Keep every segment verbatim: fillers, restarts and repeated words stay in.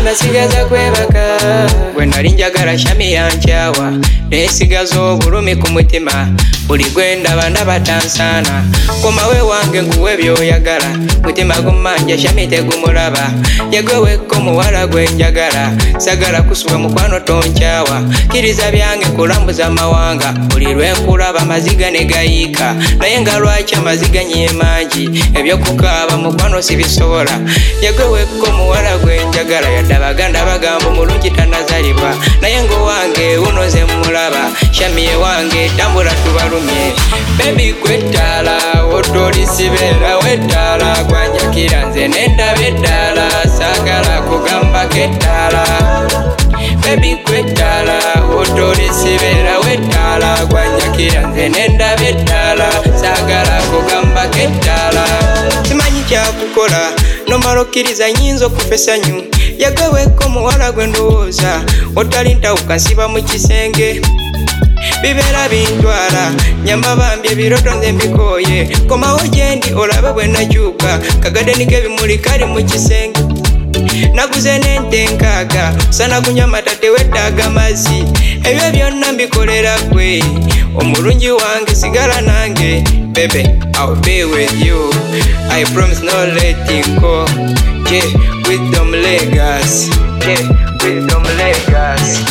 nasigaza kwebaka gwe nali njagala shami yankyawa nesigaza obulumi ku mutima buli gwe ndaba ndaba tansaana komawe wange nkuwe byoyagala mutima gumanja shami tegumulaba yegwewekko muwala gwe njagala sagala kusuba mukwano tonkyawa kiriza byange kulambuza amawanga buli lwenkulaba maziga ne gayiika naye nga lwaki amaziga nyemangi ebyokukaaba mukwano sibisobola yegwewekko muwala gwe njagala yaddabaga bagamba omulungi tanazalibwa naye ngowange unoze mulaba shamiye wange tambula tubalumye bebi kwetala otolisibera wetala gwanjakira nze nendaba eddala sagala kugamba kettala bebi kwetala otolisibera wetala gwanjakira nze nendaba eddala sagala kugamba kettala simanyi kyakukola nomala okkiriza nyinza okufesa nyu yagaweko muwala gwe ndowooza otali ntawuka nsiba mu kisenge bibeera bintwala nyamba bambi ebiroto nze mbikooye komawo gyendi olabe bwe nakyuka kagadeni k'ebimuli kali mu kisenge naguze n'ente nkaaga osana kunywa amata teweetaaga mazzi ebyo byonna mbikolera gwe omulungi wange sigala nange bebe I'll be with you I promise no letting go yeah wisdom legacy yeah wisdom legacy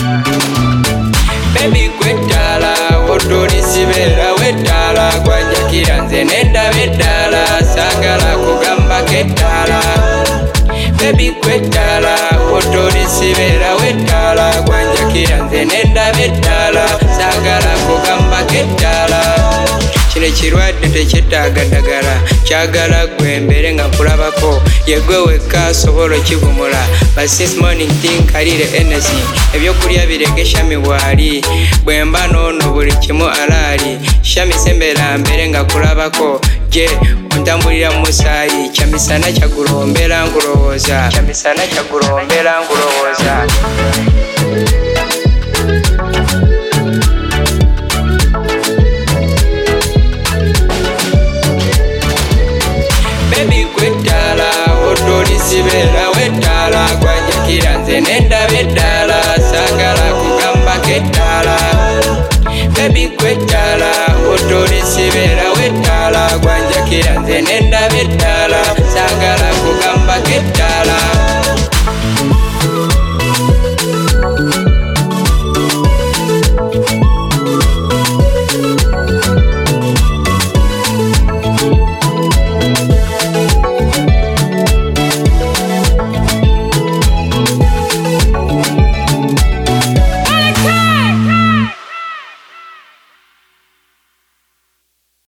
baby kwetala otolisibera wetala gwanjakira nze nendaba eddala sagala kugamba kettala baby kwetala otolisibera wetala gwanjakira nze nendaba eddala sagala kugamba kettala kino ekirwadde tekyetaaga ddagala kyagala gwe mbere nga nkulabako yegwe wekka asobola okivumula but since morning tinkalire energy ebyokulya bireke shami bwali bwe mba noono buli kimu alaali shami sembera mbere nga kulabako je ontambulira mu musaayi kyamisana kyagulombera nkulowooza kyamisana kyagulombera nkulowooza